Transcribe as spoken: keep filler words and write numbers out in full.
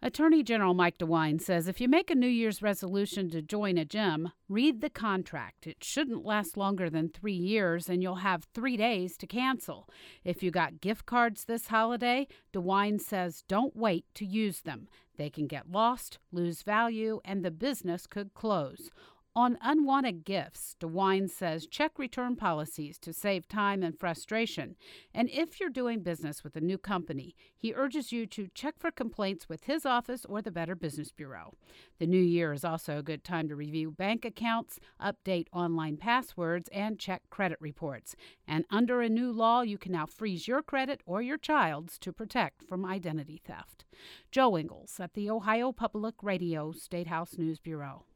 Attorney General Mike DeWine says if you make a New Year's resolution to join a gym, read the contract. It shouldn't last longer than three years, and you'll have three days to cancel. If you got gift cards this holiday, DeWine says don't wait to use them. They can get lost, lose value, and the business could close. On unwanted gifts, DeWine says check return policies to save time and frustration. And if you're doing business with a new company, he urges you to check for complaints with his office or the Better Business Bureau. The new year is also a good time to review bank accounts, update online passwords, and check credit reports. And under a new law, you can now freeze your credit or your child's to protect from identity theft. Joe Ingles at the Ohio Public Radio State House News Bureau.